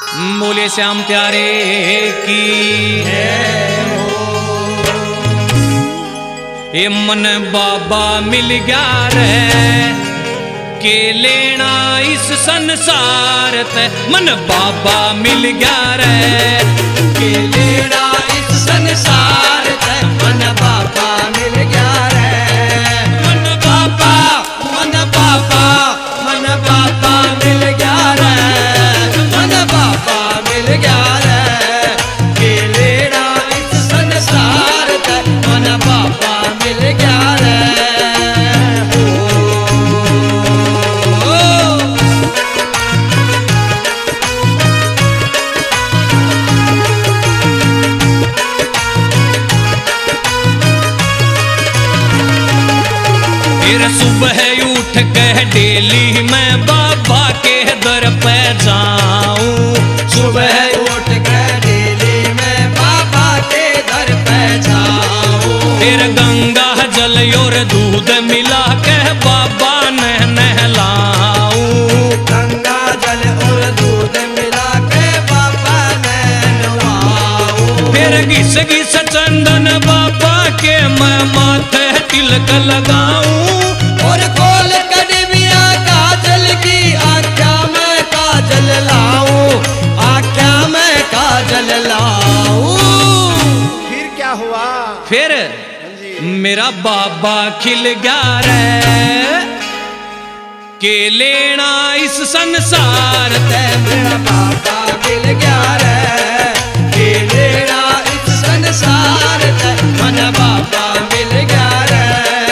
बोले श्याम प्यारे की ये मन बाबा मिल गया रे के लेना इस संसार ते मन बाबा मिल गया रे के लेना इस संसार ते मन बाबा मिल गया रे मन बाबा मन बाबा मन बाबा मिल गया रे मन बाबा मिल गया रे के लेना इस संसार ते मन बाबा मिल गया रे फिर सुबह उठ के डेली मैं बाबा के दर पे जाऊं सुबह उठ के डेली मैं बाबा के दर पे जाऊं फिर गंगा जल और दूध मिला के बाबा ने नहलाऊं गंगा जल और दूध मिला के बाबा ने नहलाऊं फिर घिस घिस चंदन बाबा के मैं माथे तिलक लगाऊं और खोल कड़विया काजल की आख्या में काजल लाऊं आख्या में काजल लाऊं फिर क्या हुआ फिर मेरा बाबा खिल गया रे के लेना इस संसार ते मेरा बाबा मिल गया रे के लेना इस संसार ते मन बाबा मिल गया रे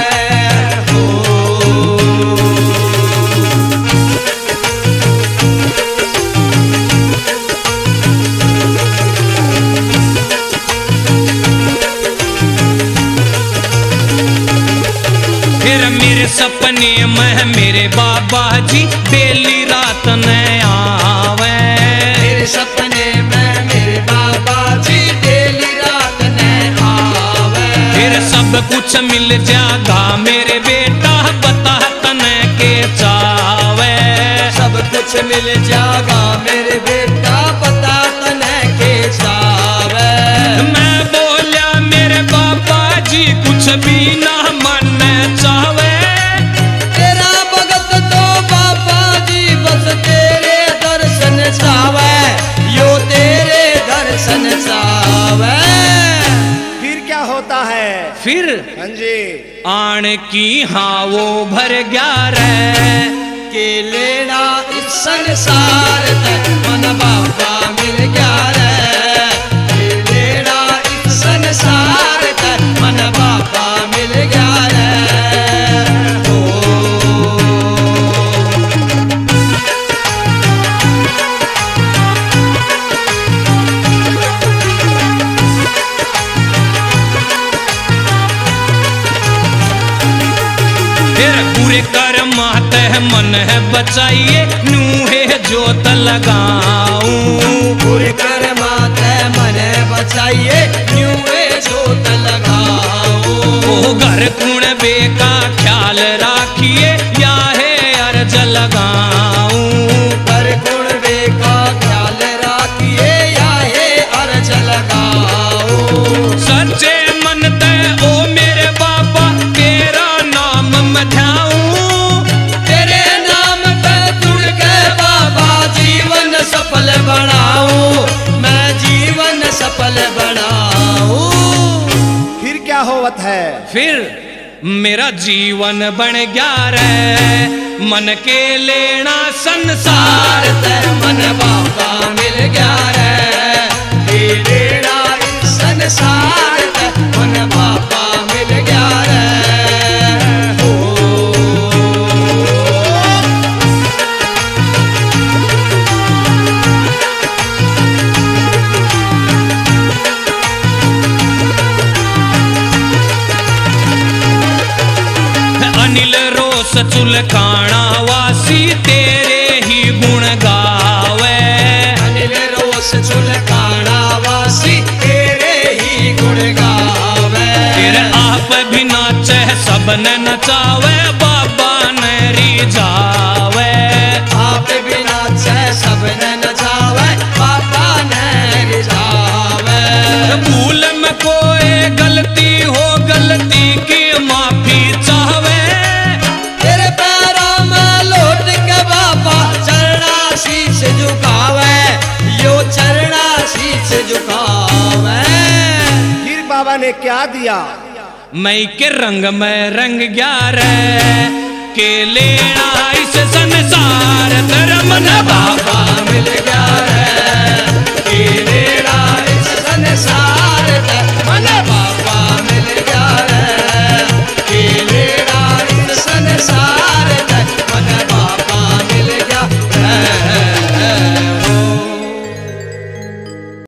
फिर मेरे सपने में मेरे बाबा जी डेली रात न आवे मेरे सपने में मेरे बाबा जी डेली रात ने आवे फिर सब कुछ मिल जागा मेरे बेटा बता तने के चावे सब कुछ मिल जागा मेरे बेटा पता तने के जावे मैं बोला मेरे बाबा जी कुछ भी ना मन चावे तेरा भगत तो बाबा जी बस तेरे दर्शन चावे यो तेरे दर्शन चावे फिर क्या होता है फिर हाँ जी आण की हाँ वो भर गया रे के लेना इस संसार तक मन बाबा मिल गया रे के लेना इस संसार तक मन बाबा मिल गया रे फिर पूरे कर्म आते है मन है बचाइए नू है जोत लगाऊं पूरे कर माते मन बचाइए न्यू जोत लगाओ ओ घर कुण बेका ख्याल राखिए या है अर्ज लगाऊं पर गुण वे का ख्याल राखिए या है अर्ज लगाओ सच्चे मन ते ओ मेरे बाबा तेरा नाम मध्याऊं तेरे नाम पे जुड़ के बाबा जीवन सफल बनाऊं मैं जीवन सफल बनाऊं फिर क्या होवत है फिर मेरा जीवन बन गया रे मन के लेना संसार सार ते मन बाबा मिल गया रे हे लेना इस संसार ते मन बाबा मिल गया रे अनिल रोस चुलकाना वासी तेरे ही गुण गावे अनिल रोस चुलकाना वासी तेरे ही गुण गावे फिर आप भी नाचे सबने नचावे बाबा ने रिझावे आप बिना से सबने नचावे ने क्या दिया? मैं के रंग में रंग गया रे के लेना इस संसार तेरा मन बाबा मिल गया रे